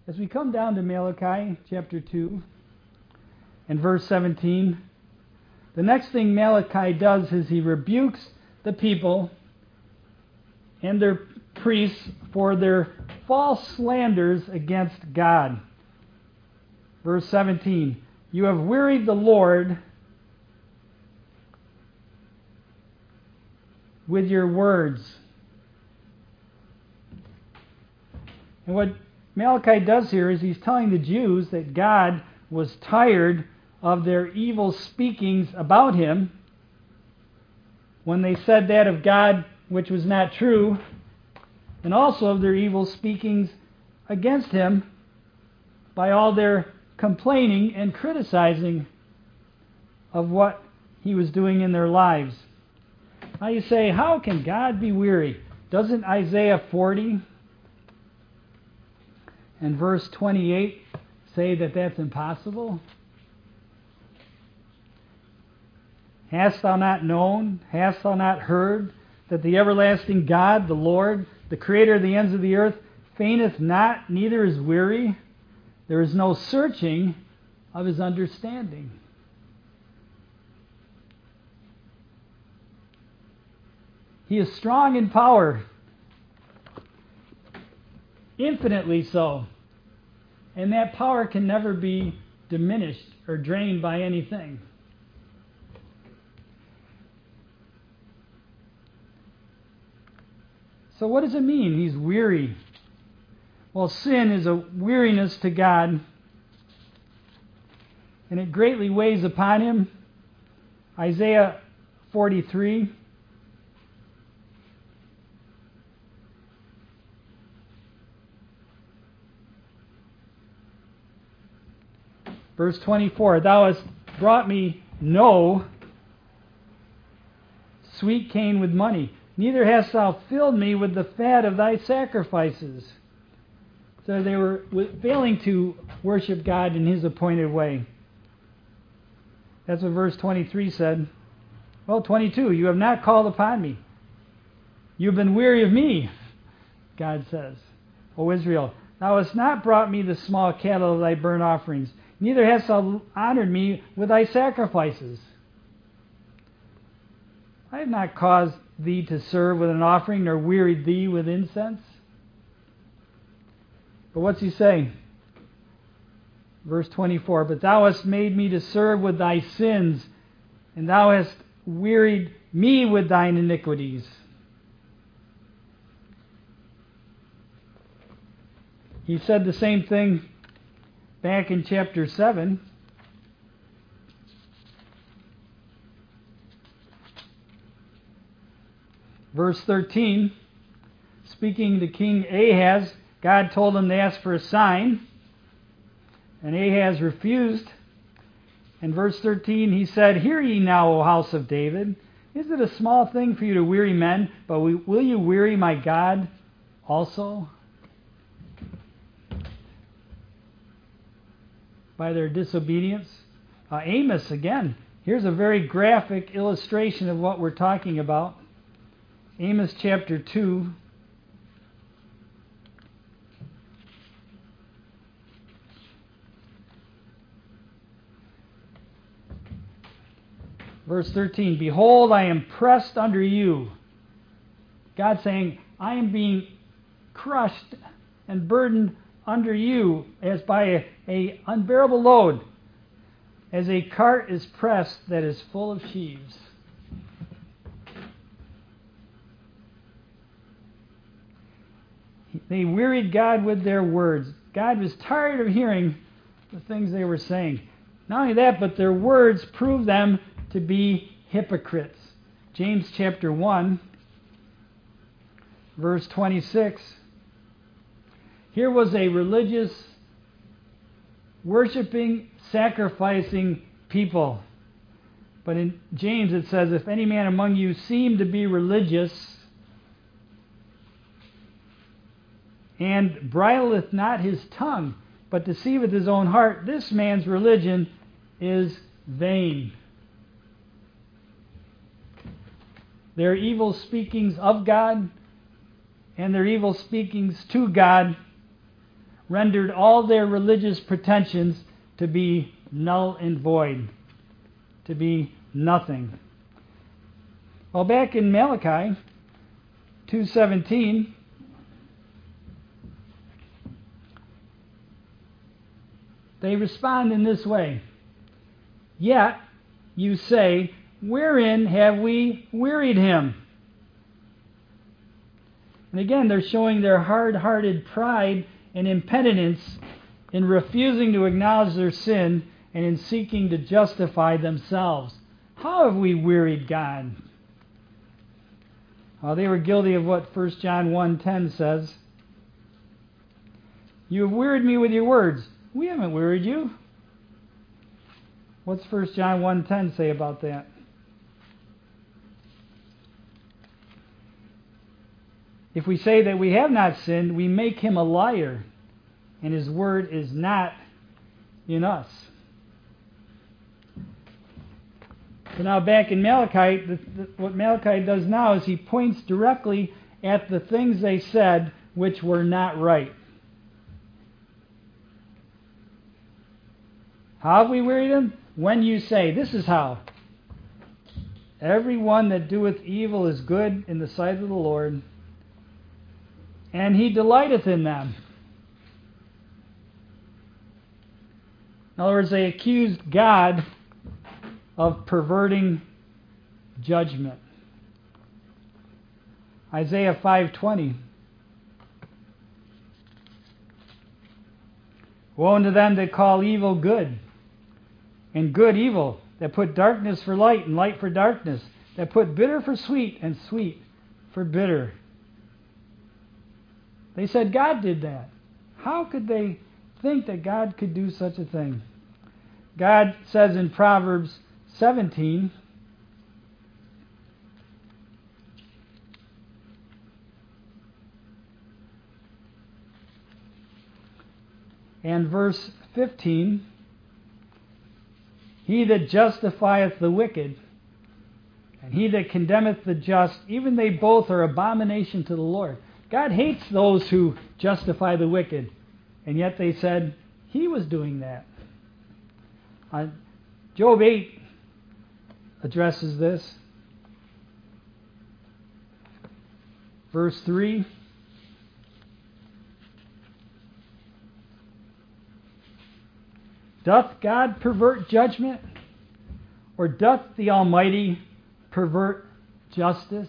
As we come down to Malachi chapter 2 and verse 17, the next thing Malachi does is he rebukes the people and their priests for their false slanders against God. Verse 17, you have wearied the Lord with your words. And what Malachi does here is he's telling the Jews that God was tired of their evil speakings about him when they said that of God which was not true, and also of their evil speakings against him by all their complaining and criticizing of what he was doing in their lives. Now you say, how can God be weary? Doesn't Isaiah 40 and verse 28 say that that's impossible? Hast thou not known, hast thou not heard, that the everlasting God, the Lord, the creator of the ends of the earth, fainteth not, neither is weary? There is no searching of his understanding. He is strong in power, infinitely so. And that power can never be diminished or drained by anything. So what does it mean? He's weary. Well, sin is a weariness to God, and it greatly weighs upon him. Isaiah 43. Verse 24, thou hast brought me no sweet cane with money, neither hast thou filled me with the fat of thy sacrifices. So they were failing to worship God in his appointed way. That's what verse 23 said. Well, 22, you have not called upon me. You have been weary of me, God says. O Israel, thou hast not brought me the small cattle of thy burnt offerings, neither hast thou honored me with thy sacrifices. I have not caused thee to serve with an offering, nor wearied thee with incense. But what's he saying? Verse 24, but thou hast made me to serve with thy sins, and thou hast wearied me with thine iniquities. He said the same thing back in chapter 7. Verse 13, speaking to King Ahaz, God told him to ask for a sign, and Ahaz refused. In verse 13 he said, hear ye now, O house of David, is it a small thing for you to weary men, but will you weary my God also? By their disobedience. Amos, again, here's a very graphic illustration of what we're talking about. Amos chapter 2. Verse 13, behold, I am pressed under you. God saying, I am being crushed and burdened under you as by a unbearable load, as a cart is pressed that is full of sheaves. They wearied God with their words. God was tired of hearing the things they were saying. Not only that, but their words proved them to be hypocrites. James chapter 1, verse 26. Here was a religious, worshiping, sacrificing people. But in James it says, if any man among you seem to be religious, and bridleth not his tongue, but deceiveth his own heart, this man's religion is vain. Their evil speakings of God and their evil speakings to God rendered all their religious pretensions to be null and void, to be nothing. Well, back in Malachi 2:17, they respond in this way. Yet you say, wherein have we wearied him? And again, they're showing their hard-hearted pride and impenitence in refusing to acknowledge their sin and in seeking to justify themselves. How have we wearied God? Well, they were guilty of what 1 John 1:10 says. You have wearied me with your words. We haven't wearied you. What's 1 John 1:10 say about that? If we say that we have not sinned, we make him a liar, and his word is not in us. So now back in Malachi, what Malachi does now is he points directly at the things they said which were not right. How have we wearied him? When you say, this is how. Every one that doeth evil is good in the sight of the Lord, and he delighteth in them. In other words, they accused God of perverting judgment. Isaiah 5:20. Woe unto them that call evil good, and good evil, that put darkness for light and light for darkness, that put bitter for sweet and sweet for bitter. They said God did that. How could they think that God could do such a thing? God says in Proverbs 17, and verse 15, he that justifieth the wicked, and he that condemneth the just, even they both are abomination to the Lord. God hates those who justify the wicked, and yet they said he was doing that. Job 8 addresses this. Verse 3. Doth God pervert judgment? Or doth the Almighty pervert justice?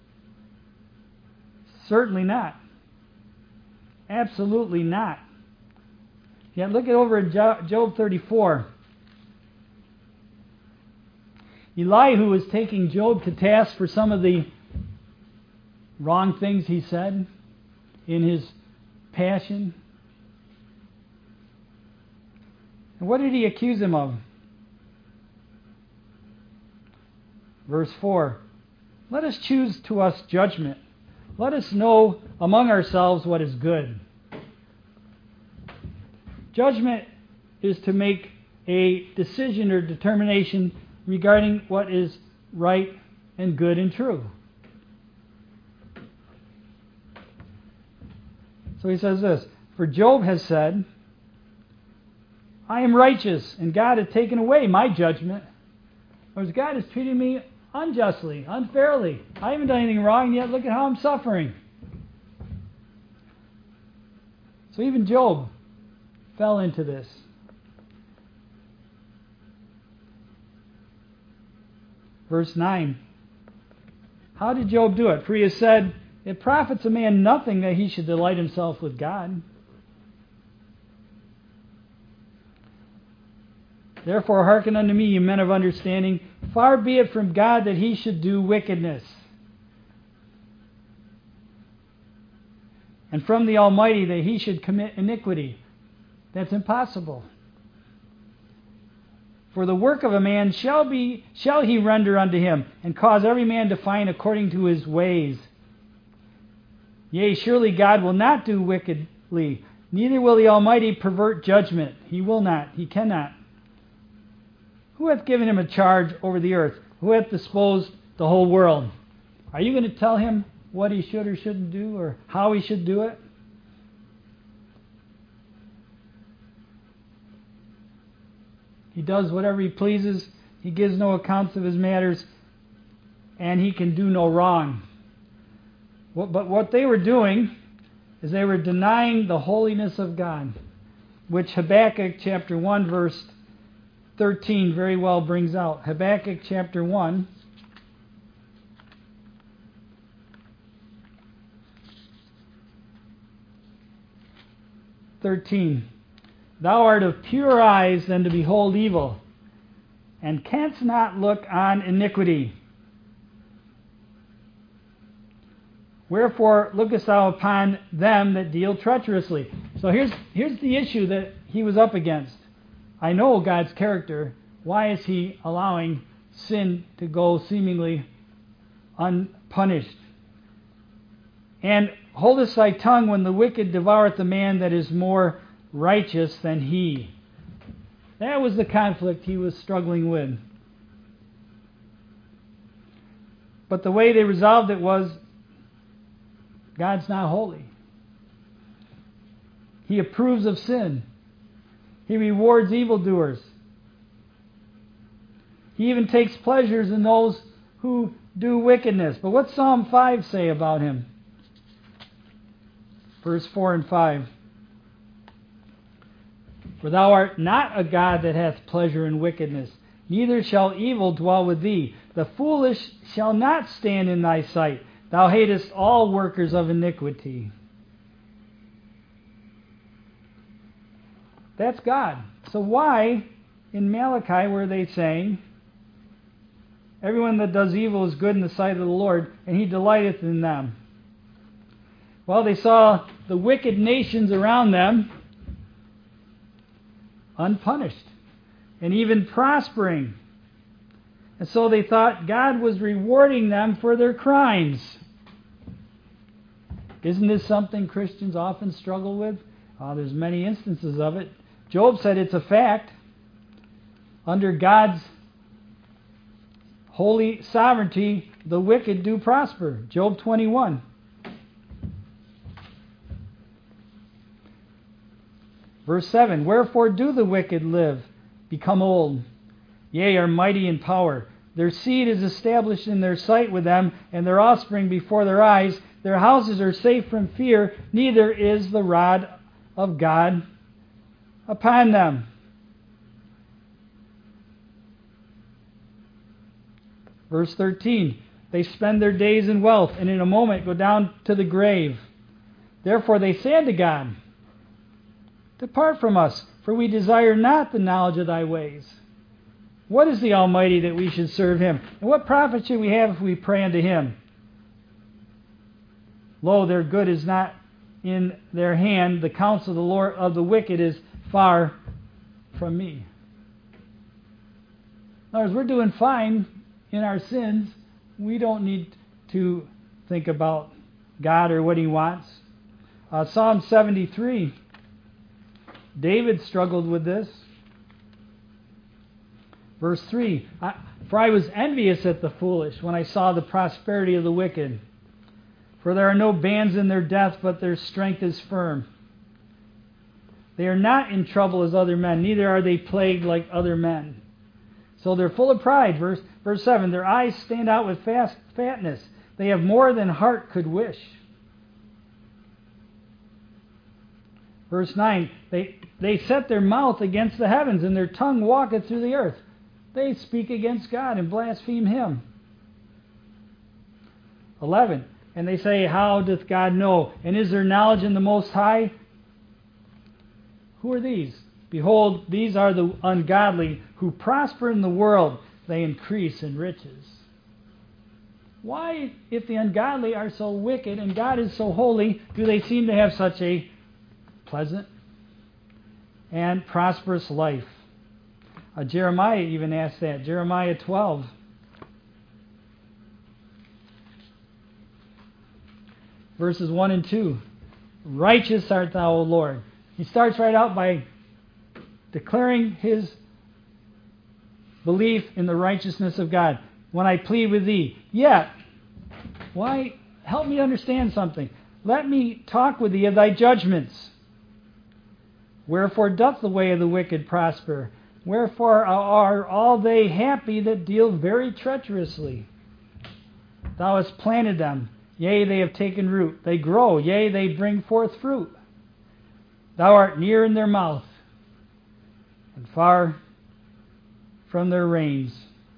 Certainly not. Absolutely not. Yet look it over in Job 34. Elihu was taking Job to task for some of the wrong things he said in his passion. And what did he accuse him of? Verse 4. Let us choose to us judgment. Let us know among ourselves what is good. Judgment is to make a decision or determination regarding what is right and good and true. So he says this, for Job has said, I am righteous, and God hath taken away my judgment. Whereas God is treating me unjustly, unfairly. I haven't done anything wrong, yet look at how I'm suffering. So even Job fell into this. Verse 9. How did Job do it? For he has said, it profits a man nothing that he should delight himself with God. Therefore hearken unto me, ye men of understanding. Far be it from God that he should do wickedness, and from the Almighty that he should commit iniquity. That's impossible. For the work of a man shall he render unto him, and cause every man to find according to his ways. Yea, surely God will not do wickedly, neither will the Almighty pervert judgment. He will not, he cannot. Who hath given him a charge over the earth? Who hath disposed the whole world? Are you going to tell him what he should or shouldn't do, or how he should do it? He does whatever he pleases. He gives no accounts of his matters, and he can do no wrong. But what they were doing is they were denying the holiness of God, which Habakkuk chapter 1 verse 13 very well brings out. Habakkuk chapter 1 13. Thou art of purer eyes than to behold evil, and canst not look on iniquity. Wherefore lookest thou upon them that deal treacherously? So here's the issue that he was up against. I know God's character. Why is he allowing sin to go seemingly unpunished? And holdest thy tongue when the wicked devoureth the man that is more righteous than he. That was the conflict he was struggling with. But the way they resolved it was, God's not holy. He approves of sin. He rewards evildoers. He even takes pleasures in those who do wickedness. But what's Psalm 5 say about him? Verse 4 and 5. For thou art not a God that hath pleasure in wickedness, neither shall evil dwell with thee. The foolish shall not stand in thy sight. Thou hatest all workers of iniquity. That's God. So why in Malachi were they saying, everyone that does evil is good in the sight of the Lord, and he delighteth in them? Well, they saw the wicked nations around them unpunished and even prospering. And so they thought God was rewarding them for their crimes. Isn't this something Christians often struggle with? There's many instances of it. Job said it's a fact. Under God's holy sovereignty, the wicked do prosper. Job 21. Verse 7, wherefore do the wicked live, become old, yea, are mighty in power. Their seed is established in their sight with them, and their offspring before their eyes. Their houses are safe from fear, neither is the rod of God upon them. Verse 13, they spend their days in wealth, and in a moment go down to the grave. Therefore they say unto God, depart from us, for we desire not the knowledge of thy ways. What is the Almighty that we should serve him? And what profit should we have if we pray unto him? Lo, their good is not in their hand. The counsel of the Lord of the wicked is far from me. In other words, we're doing fine in our sins. We don't need to think about God or what he wants. Psalm 73. David struggled with this. Verse 3, for I was envious at the foolish when I saw the prosperity of the wicked. For there are no bands in their death, but their strength is firm. They are not in trouble as other men, neither are they plagued like other men. So they're full of pride. Verse 7, their eyes stand out with fatness. They have more than heart could wish. Verse 9, they set their mouth against the heavens, and their tongue walketh through the earth. They speak against God and blaspheme him. 11, and they say, how doth God know? And is there knowledge in the Most High? Who are these? Behold, these are the ungodly who prosper in the world. They increase in riches. Why, if the ungodly are so wicked and God is so holy, do they seem to have such a pleasant and prosperous life? Jeremiah even asked that. Jeremiah 12. Verses 1 and 2. Righteous art thou, O Lord. He starts right out by declaring his belief in the righteousness of God. When I plead with thee. Yet, why? Help me understand something. Let me talk with thee of thy judgments. Wherefore doth the way of the wicked prosper? Wherefore are all they happy that deal very treacherously. Thou hast planted them, yea, they have taken root. They grow, yea, they bring forth fruit. Thou art near in their mouth, and far from their reins.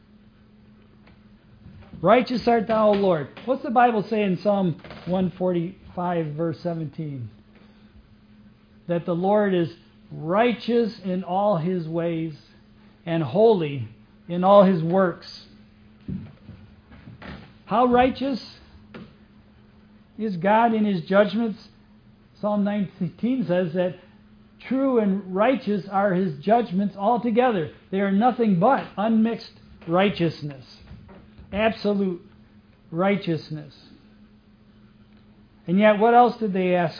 Righteous art thou, O Lord. What's the Bible say in Psalm 145, verse 17? That the Lord is righteous in all his ways and holy in all his works. How righteous is God in his judgments? Psalm 19 says that true and righteous are his judgments altogether. They are nothing but unmixed righteousness. Absolute righteousness. And yet, what else did they ask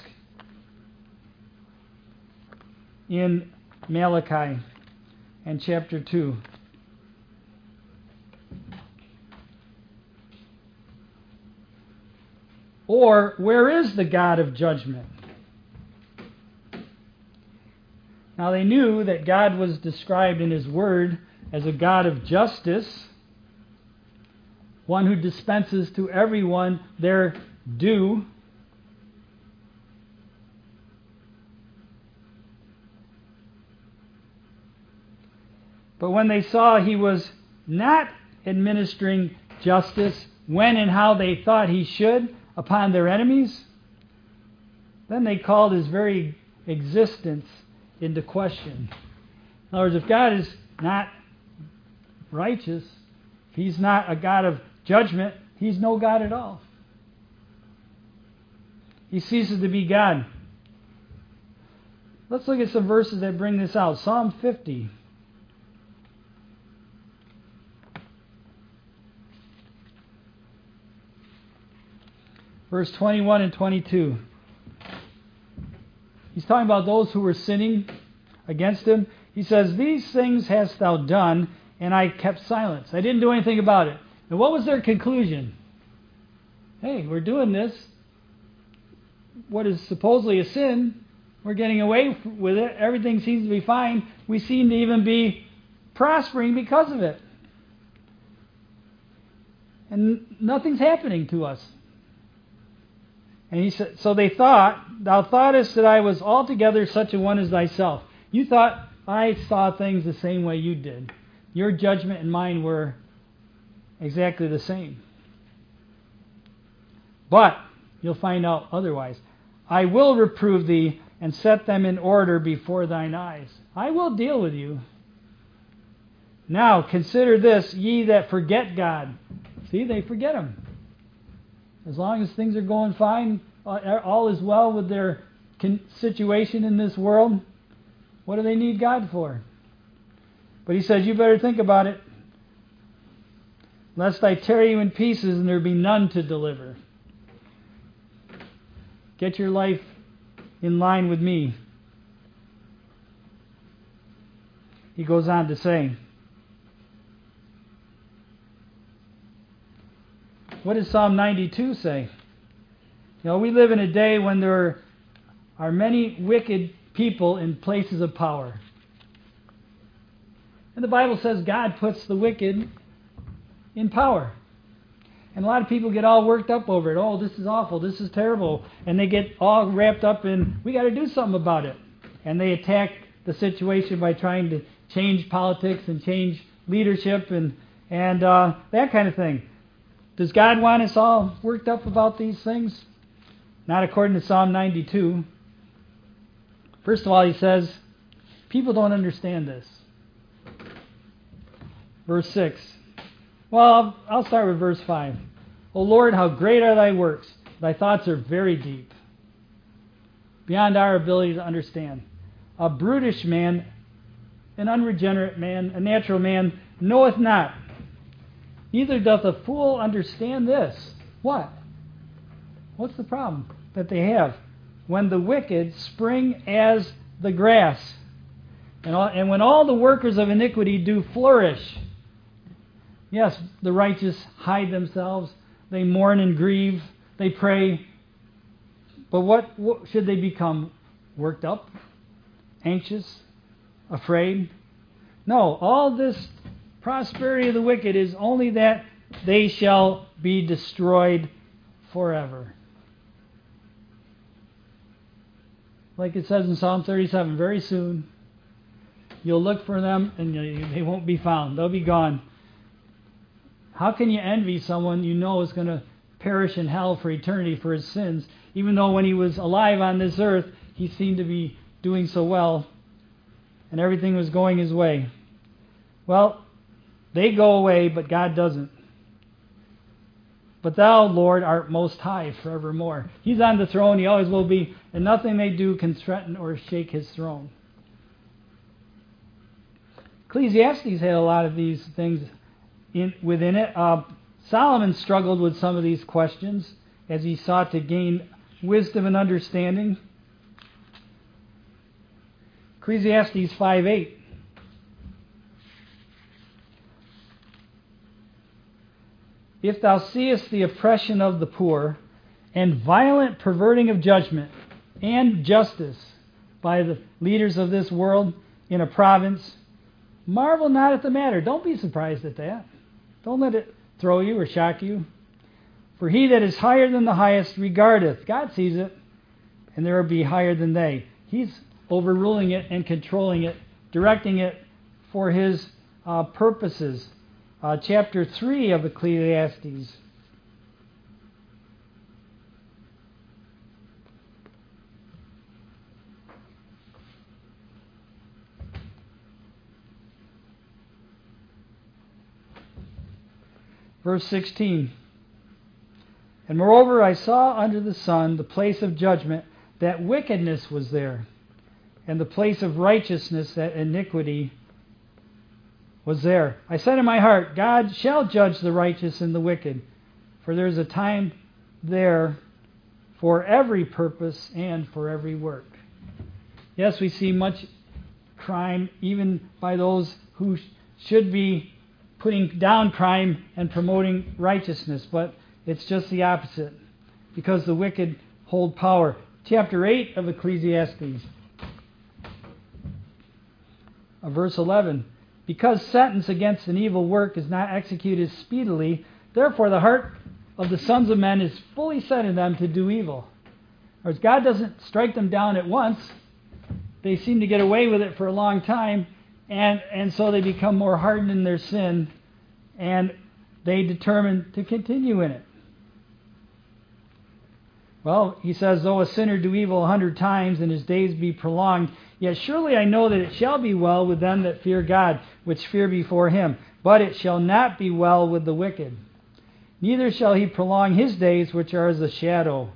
in Malachi and chapter 2? Or, where is the God of judgment? Now, they knew that God was described in his word as a God of justice, one who dispenses to everyone their due. But when they saw he was not administering justice when and how they thought he should upon their enemies, then they called his very existence into question. In other words, if God is not righteous, if he's not a God of judgment, he's no God at all. He ceases to be God. Let's look at some verses that bring this out. Psalm 50. Verse 21 and 22. He's talking about those who were sinning against him. He says, "These things hast thou done, and I kept silence." I didn't do anything about it. And what was their conclusion? Hey, we're doing this. What is supposedly a sin, we're getting away with it. Everything seems to be fine. We seem to even be prospering because of it. And nothing's happening to us. And he said, so they thought, "Thou thoughtest that I was altogether such a one as thyself." You thought I saw things the same way you did. Your judgment and mine were exactly the same. But you'll find out otherwise. "I will reprove thee and set them in order before thine eyes." I will deal with you. "Now consider this, ye that forget God." See, they forget him. As long as things are going fine, all is well with their situation in this world, what do they need God for? But he says, you better think about it, lest I tear you in pieces and there be none to deliver. Get your life in line with me. He goes on to say, what does Psalm 92 say? You know, we live in a day when there are many wicked people in places of power. And the Bible says God puts the wicked in power. And a lot of people get all worked up over it. Oh, this is awful. This is terrible. And they get all wrapped up in, we got to do something about it. And they attack the situation by trying to change politics and change leadership and that kind of thing. Does God want us all worked up about these things? Not according to Psalm 92. First of all, he says, people don't understand this. Verse 6. Well, I'll start with verse 5. "O Lord, how great are thy works. Thy thoughts are very deep, beyond our ability to understand. A brutish man, an unregenerate man, a natural man, knoweth not. Neither doth a fool understand this." What? What's the problem that they have? "When the wicked spring as the grass, and when all the workers of iniquity do flourish." Yes, the righteous hide themselves. They mourn and grieve. They pray. But what should they become? Worked up? Anxious? Afraid? No, all this prosperity of the wicked is only that they shall be destroyed forever. Like it says in Psalm 37, very soon you'll look for them and they won't be found. They'll be gone. How can you envy someone you know is going to perish in hell for eternity for his sins, even though when he was alive on this earth, he seemed to be doing so well and everything was going his way? Well, they go away, but God doesn't. But thou, Lord, art most high forevermore. He's on the throne, he always will be, and nothing they do can threaten or shake his throne. Ecclesiastes had a lot of these things within it. Solomon struggled with some of these questions as he sought to gain wisdom and understanding. Ecclesiastes 5:8. If thou seest the oppression of the poor, and violent perverting of judgment and justice by the leaders of this world in a province, marvel not at the matter. Don't be surprised at that. Don't let it throw you or shock you. For he that is higher than the highest regardeth. God sees it, and there will be higher than they. He's overruling it and controlling it, directing it for his purposes. Chapter 3 of Ecclesiastes. Verse 16. And moreover I saw under the sun the place of judgment, that wickedness was there, and the place of righteousness, that iniquity was there. I said in my heart, God shall judge the righteous and the wicked, for there is a time there for every purpose and for every work. Yes, we see much crime, even by those who should be putting down crime and promoting righteousness, but it's just the opposite, because the wicked hold power. Chapter 8 of Ecclesiastes, verse 11. Because sentence against an evil work is not executed speedily, therefore the heart of the sons of men is fully set in them to do evil. Whereas God doesn't strike them down at once. They seem to get away with it for a long time, and so they become more hardened in their sin, and they determine to continue in it. Well, he says, though a sinner do evil 100 times and his days be prolonged, yet surely I know that it shall be well with them that fear God, which fear before him. But it shall not be well with the wicked. Neither shall he prolong his days, which are as a shadow.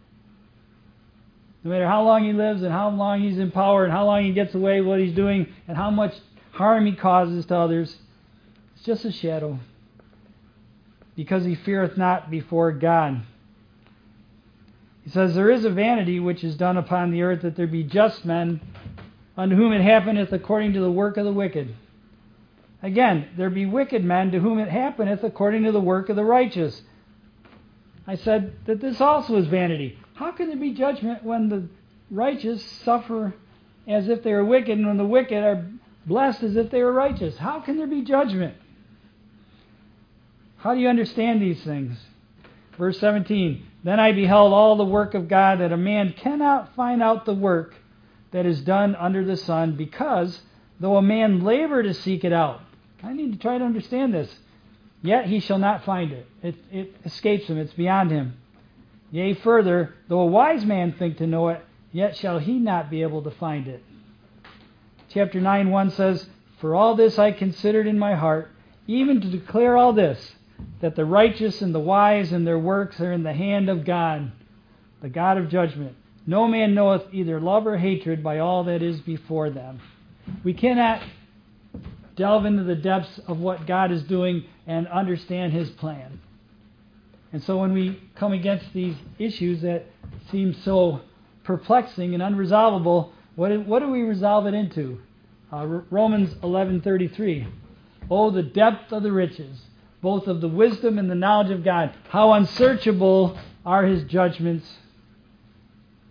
No matter how long he lives and how long he's in power and how long he gets away with what he's doing and how much harm he causes to others, it's just a shadow. Because he feareth not before God. He says, there is a vanity which is done upon the earth, that there be just men, unto whom it happeneth according to the work of the wicked. Again, there be wicked men, to whom it happeneth according to the work of the righteous. I said that this also is vanity. How can there be judgment when the righteous suffer as if they are wicked, and when the wicked are blessed as if they were righteous? How can there be judgment? How do you understand these things? Verse 17. Then I beheld all the work of God, that a man cannot find out the work that is done under the sun, because though a man labor to seek it out. I need to try to understand this. Yet he shall not find it. It escapes him. It's beyond him. Yea, further, though a wise man think to know it, yet shall he not be able to find it. Chapter 9:1 says, For all this I considered in my heart, even to declare all this, that the righteous and the wise and their works are in the hand of God, the God of judgment. No man knoweth either love or hatred by all that is before them. We cannot delve into the depths of what God is doing and understand his plan. And so when we come against these issues that seem so perplexing and unresolvable, what do we resolve it into? Romans 11:33. Oh, the depth of the riches, both of the wisdom and the knowledge of God. How unsearchable are his judgments,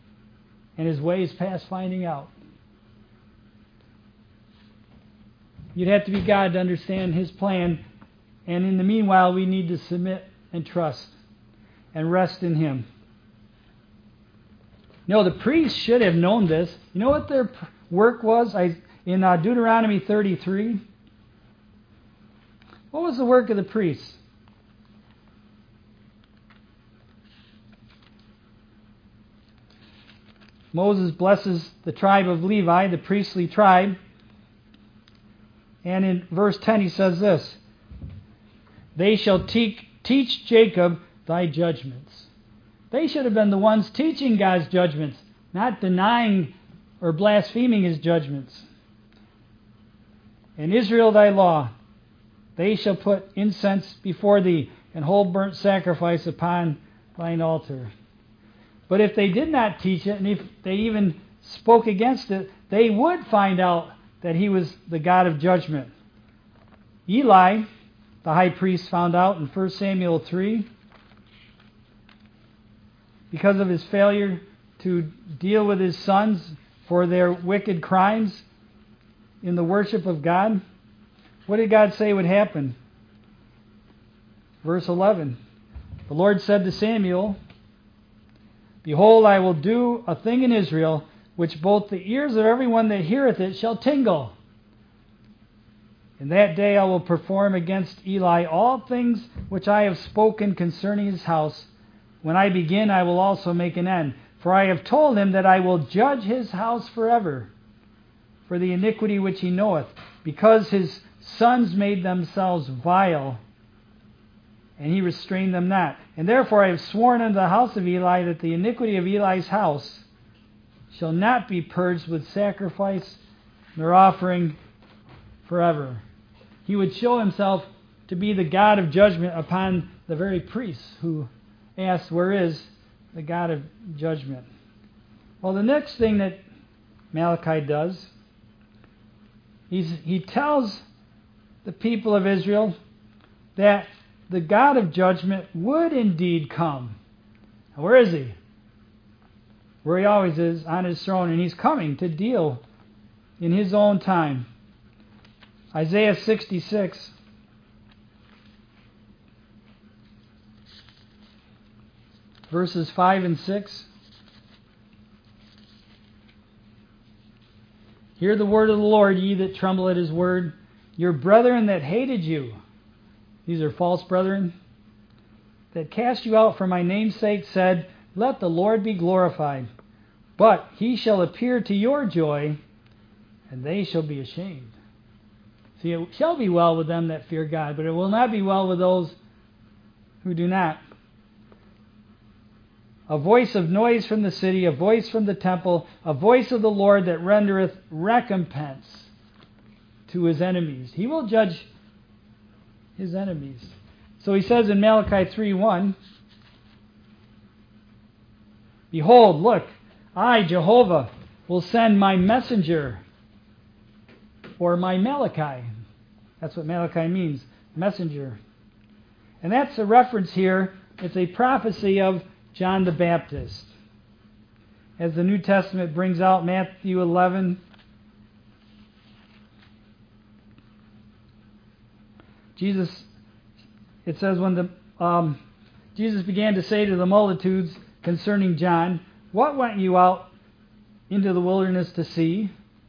and his ways past finding out. You'd have to be God to understand His plan. And in the meanwhile, we need to submit and trust and rest in Him. No, the priests should have known this. You know what their work was in Deuteronomy 33? What was the work of the priests? Moses blesses the tribe of Levi, the priestly tribe. And in verse 10 he says this, "They shall teach Jacob thy judgments." They should have been the ones teaching God's judgments, not denying or blaspheming His judgments. "And Israel thy law. They shall put incense before thee, and whole burnt sacrifice upon thine altar." But if they did not teach it, and if they even spoke against it, they would find out that He was the God of judgment. Eli, the high priest, found out in 1 Samuel 3, because of his failure to deal with his sons for their wicked crimes in the worship of God. What did God say would happen? Verse 11, "The Lord said to Samuel, Behold, I will do a thing in Israel, which both the ears of everyone that heareth it shall tingle. In that day I will perform against Eli all things which I have spoken concerning his house. When I begin, I will also make an end. For I have told him that I will judge his house forever, for the iniquity which he knoweth, because his sons made themselves vile, and he restrained them not. And therefore I have sworn unto the house of Eli that the iniquity of Eli's house shall not be purged with sacrifice nor offering forever." He would show Himself to be the God of judgment upon the very priests who asked, "Where is the God of judgment?" Well, the next thing that Malachi does, he tells the people of Israel that the God of judgment would indeed come. Now, where is He? Where He always is, on His throne, and He's coming to deal in His own time. Isaiah 66, verses 5 and 6. "Hear the word of the Lord, ye that tremble at His word. Your brethren that hated you," these are false brethren, "that cast you out for my name's sake, said, Let the Lord be glorified. But He shall appear to your joy, and they shall be ashamed." See, it shall be well with them that fear God, but it will not be well with those who do not. "A voice of noise from the city, a voice from the temple, a voice of the Lord that rendereth recompense to His enemies." He will judge His enemies. So He says in Malachi 3:1, "Behold, look, I, Jehovah, will send my messenger," or my Malachi. That's what Malachi means, messenger. And that's a reference here. It's a prophecy of John the Baptist. As the New Testament brings out, Matthew 11, it says, when Jesus began to say to the multitudes concerning John, "What went you out into the wilderness to see?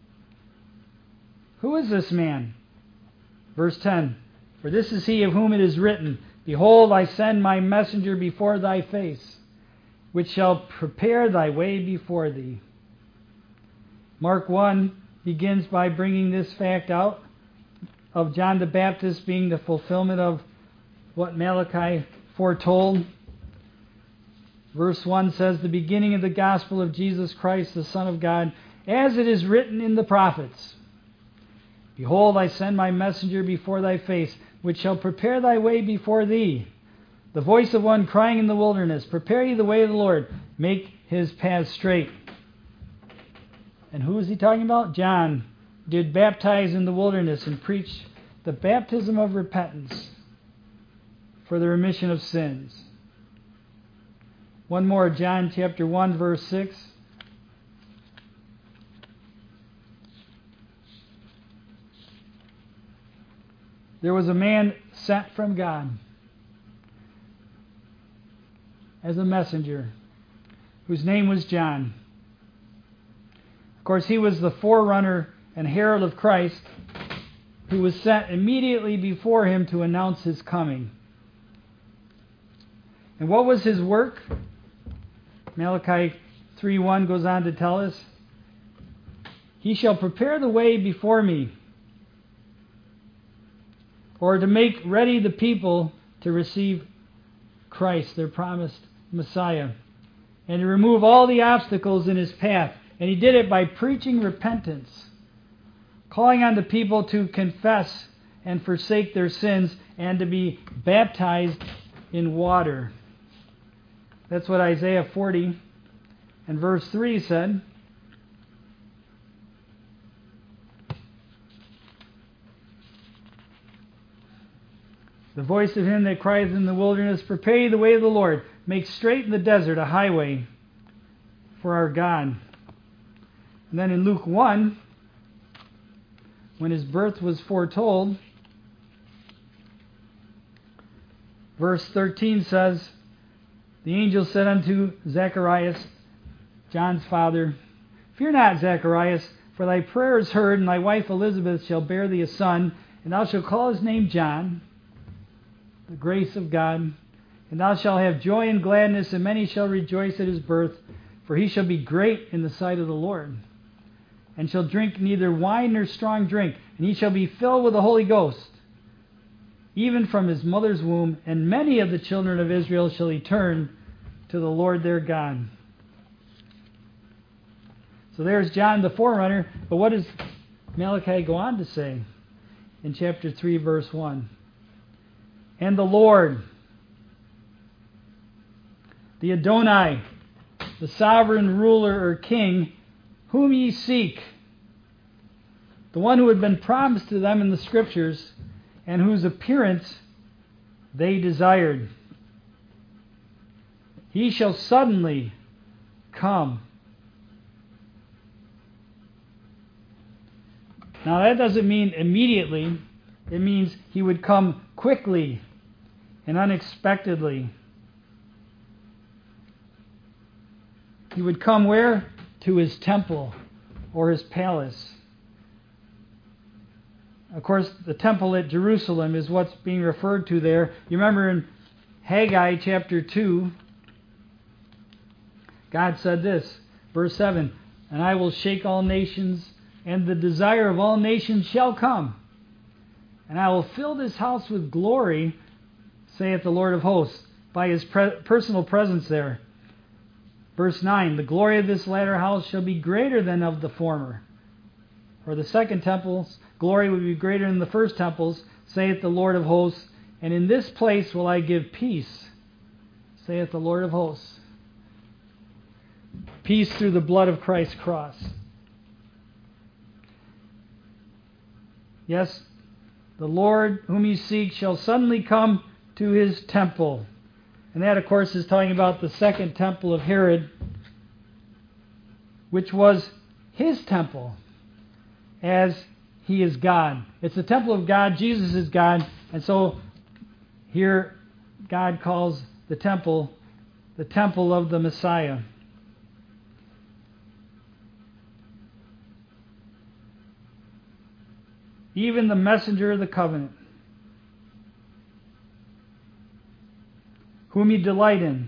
Who is this man?" Verse 10, "For this is he of whom it is written, Behold, I send my messenger before thy face, which shall prepare thy way before thee." Mark 1 begins by bringing this fact out of John the Baptist being the fulfillment of what Malachi foretold. Verse 1 says, "The beginning of the gospel of Jesus Christ, the Son of God, as it is written in the prophets. Behold, I send my messenger before thy face, which shall prepare thy way before thee. The voice of one crying in the wilderness, Prepare ye the way of the Lord, make His paths straight." And who is he talking about? John did baptize in the wilderness and preach the baptism of repentance for the remission of sins. One more, John chapter 1, verse 6. there was a man sent from God as a messenger whose name was John. Of course, he was the forerunner and herald of Christ, who was sent immediately before him to announce his coming. And what was his work? Malachi 3:1 goes on to tell us, "He shall prepare the way before me," or to make ready the people to receive Christ, their promised Messiah, and to remove all the obstacles in his path. And he did it by preaching repentance, calling on the people to confess and forsake their sins and to be baptized in water. That's what Isaiah 40 and verse 3 said. The voice of him that crieth in the wilderness, prepare ye the way of the Lord, make straight in the desert a highway for our God. And then in Luke 1, when his birth was foretold, verse 13 says, the angel said unto Zacharias, John's father, Fear not, Zacharias, for thy prayer is heard, and thy wife Elizabeth shall bear thee a son, and thou shalt call his name John, the grace of God. And thou shalt have joy and gladness, and many shall rejoice at his birth, for he shall be great in the sight of the Lord, and shall drink neither wine nor strong drink, and he shall be filled with the Holy Ghost, even from his mother's womb, and many of the children of Israel shall he turn to the Lord their God. So there's John the forerunner, but what does Malachi go on to say in chapter 3, verse 1? And the Lord, the Adonai, the sovereign ruler or king, whom ye seek, the one who had been promised to them in the Scriptures, and whose appearance they desired. He shall suddenly come. Now that doesn't mean immediately. It means he would come quickly and unexpectedly. He would come where? To his temple or his palace. Of course, the temple at Jerusalem is what's being referred to there. You remember in Haggai chapter 2, God said this, verse 7, And I will shake all nations, and the desire of all nations shall come. And I will fill this house with glory, saith the Lord of hosts, by his personal presence there. Verse 9, The glory of this latter house shall be greater than of the former. Or the second temple's glory would be greater than the first temple's, saith the Lord of hosts. And in this place will I give peace, saith the Lord of hosts. Peace through the blood of Christ's cross. Yes, the Lord whom you seek shall suddenly come to his temple. And that, of course, is talking about the second temple of Herod, which was his temple, as he is God. It's the temple of God. Jesus is God. And so here God calls the temple of the Messiah. Even the messenger of the covenant, whom you delight in.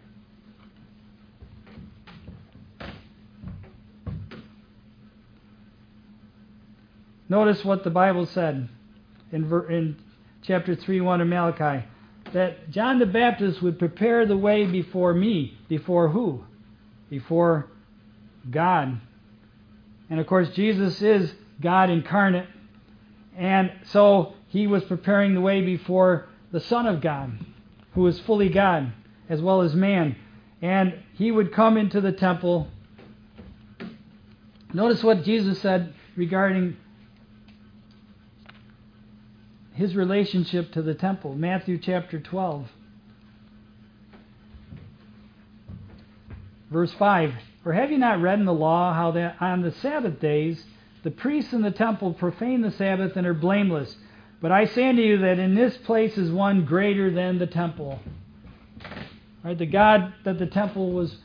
Notice what the Bible said in chapter 3:1 of Malachi, that John the Baptist would prepare the way before me. Before who? Before God. And of course, Jesus is God incarnate. And so he was preparing the way before the Son of God, who is fully God as well as man. And he would come into the temple. Notice what Jesus said regarding his relationship to the temple. Matthew chapter 12. Verse 5. For have you not read in the law how that on the Sabbath days the priests in the temple profane the Sabbath and are blameless? But I say unto you that in this place is one greater than the temple. Right? The God that the temple was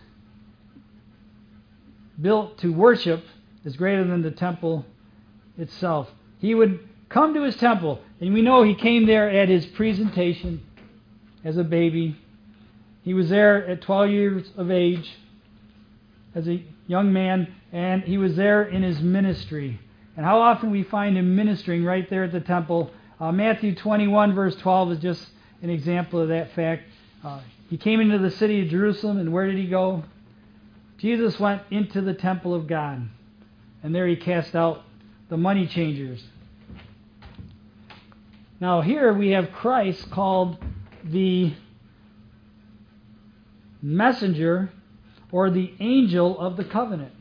built to worship is greater than the temple itself. He would come to his temple, and we know he came there at his presentation as a baby. He was there at 12 years of age as a young man, and he was there in his ministry. And how often we find him ministering right there at the temple. Matthew 21 verse 12 is just an example of that fact. He came into the city of Jerusalem, and where did he go? Jesus went into the temple of God, and there he cast out the money changers. Now here we have Christ called the messenger or the angel of the covenant.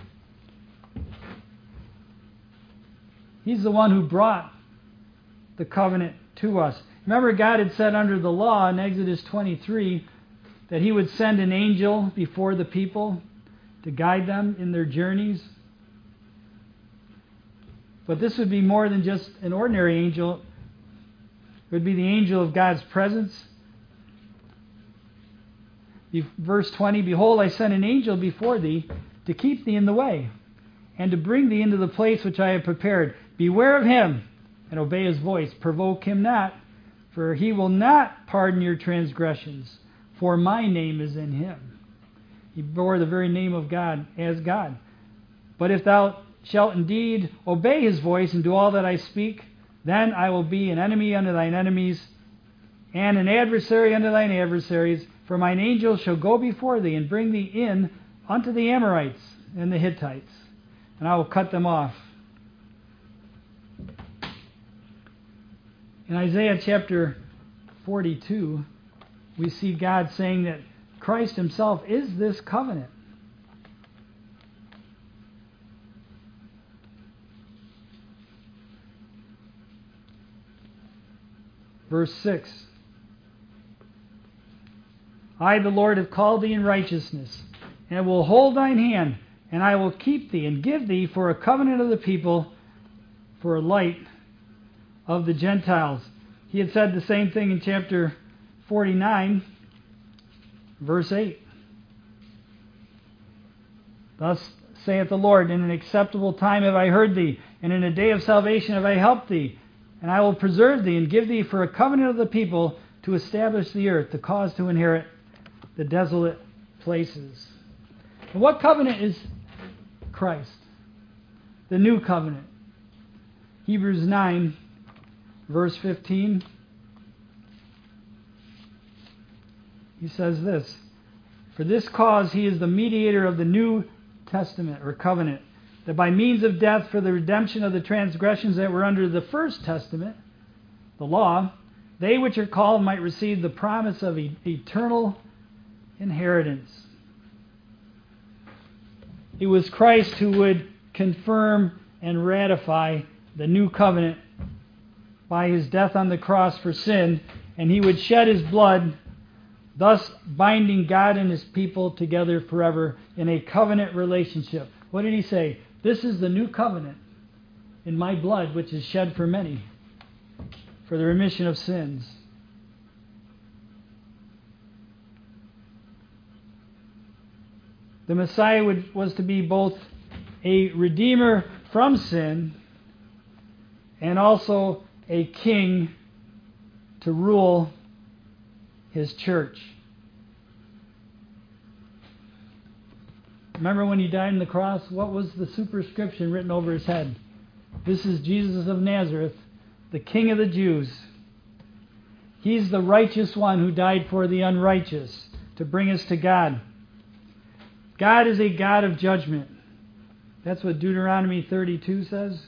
He's the one who brought the covenant to us. Remember, God had said under the law in Exodus 23 that he would send an angel before the people to guide them in their journeys. But this would be more than just an ordinary angel. It would be the angel of God's presence. Verse 20, Behold, I send an angel before thee to keep thee in the way, and to bring thee into the place which I have prepared. Beware of him, and obey his voice. Provoke him not, for he will not pardon your transgressions, for my name is in him. He bore the very name of God as God. But if thou shalt indeed obey his voice, and do all that I speak, then I will be an enemy unto thine enemies, and an adversary unto thine adversaries. For mine angel shall go before thee, and bring thee in unto the Amorites and the Hittites, and I will cut them off. In Isaiah chapter 42, we see God saying that Christ himself is this covenant. Verse 6. I, the Lord, have called thee in righteousness, and will hold thine hand, and I will keep thee, and give thee for a covenant of the people, for a light of the Gentiles. He had said the same thing in chapter 49, verse 8. Thus saith the Lord, in an acceptable time have I heard thee, and in a day of salvation have I helped thee. And I will preserve thee, and give thee for a covenant of the people, to establish the earth, to cause to inherit the desolate places. And what covenant is Christ? The new covenant. Hebrews 9, verse 15. He says this, For this cause he is the mediator of the New Testament, or covenant, that by means of death for the redemption of the transgressions that were under the first testament, the law, they which are called might receive the promise of eternal inheritance. It was Christ who would confirm and ratify the new covenant by his death on the cross for sin, and he would shed his blood, thus binding God and his people together forever in a covenant relationship. What did he say? This is the new covenant in my blood, which is shed for many, for the remission of sins. The Messiah was to be both a redeemer from sin and also a king to rule his church. Remember when he died on the cross? What was the superscription written over his head? This is Jesus of Nazareth, the King of the Jews. He's the righteous one who died for the unrighteous to bring us to God. God is a God of judgment. That's what Deuteronomy 32 says.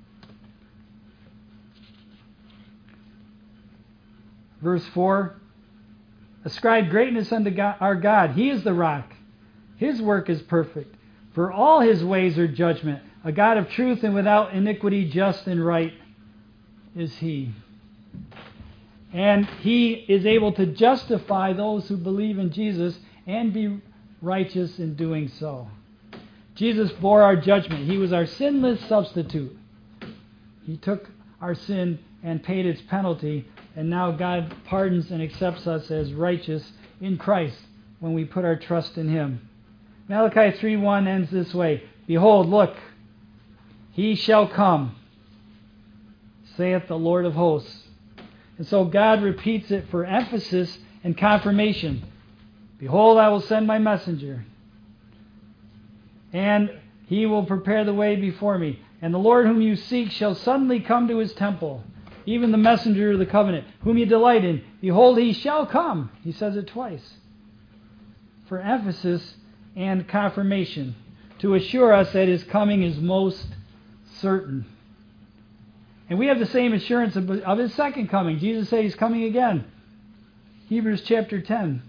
Verse 4, Ascribe greatness unto God, our God. He is the rock. His work is perfect. For all his ways are judgment. A God of truth and without iniquity, just and right is he. And he is able to justify those who believe in Jesus and be righteous in doing so. Jesus bore our judgment. He was our sinless substitute. He took our sin and paid its penalty, and now God pardons and accepts us as righteous in Christ when we put our trust in Him. Malachi 3:1 ends this way, Behold, look, He shall come, saith the Lord of hosts. And so God repeats it for emphasis and confirmation. Behold, I will send my messenger, and he will prepare the way before me. And the Lord whom you seek shall suddenly come to His temple, even the messenger of the covenant, whom you delight in. Behold, He shall come. He says it twice. For emphasis and confirmation, to assure us that His coming is most certain. And we have the same assurance of His second coming. Jesus said He's coming again. Hebrews chapter 10.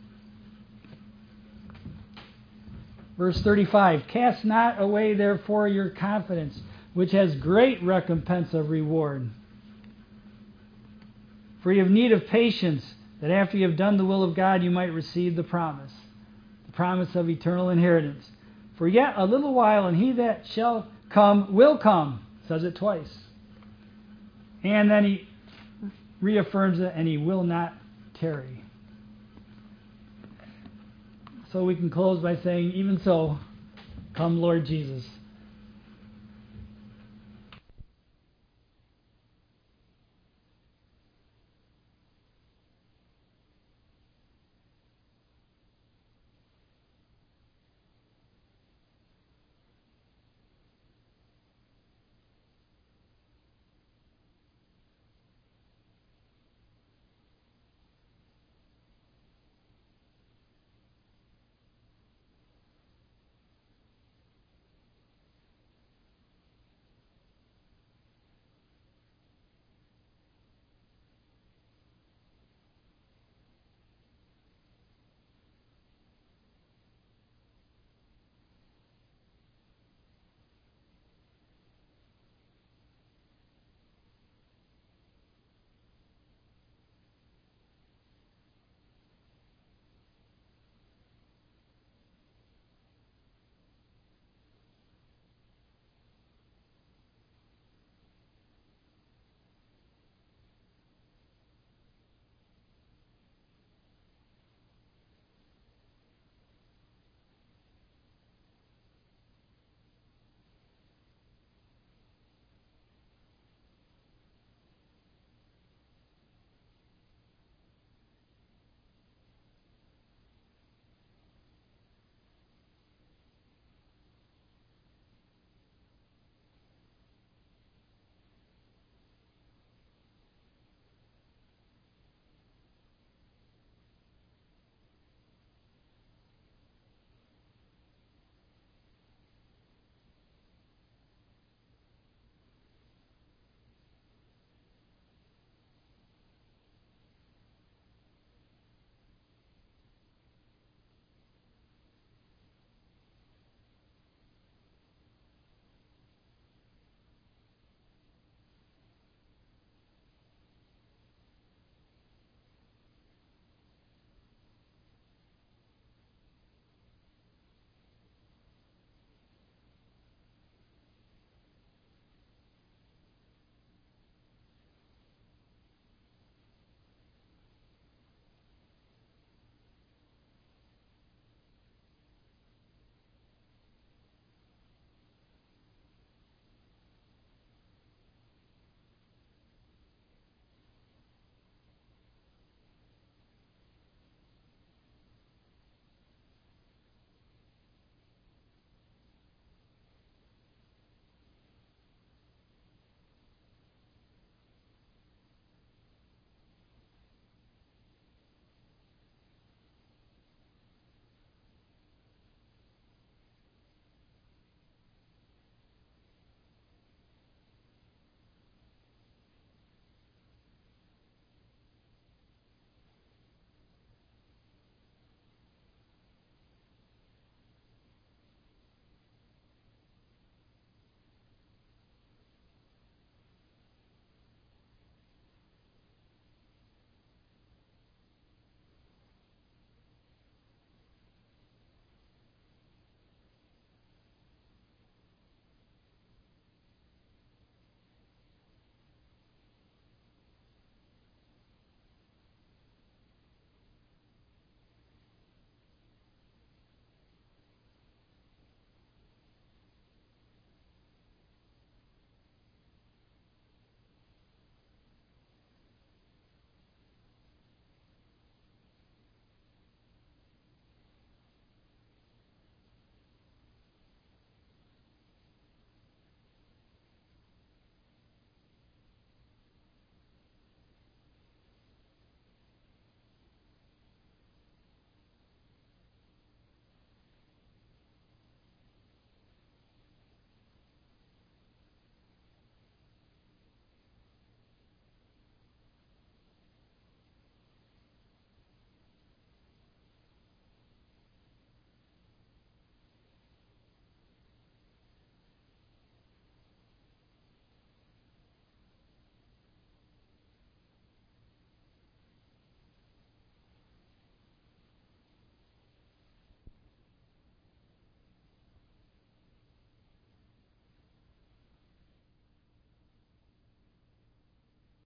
Verse 35, Cast not away therefore your confidence, which has great recompense of reward. For you have need of patience, that after you have done the will of God, you might receive the promise of eternal inheritance. For yet a little while, and He that shall come will come. Says it twice. And then He reaffirms it, and He will not tarry. So we can close by saying, even so, come Lord Jesus.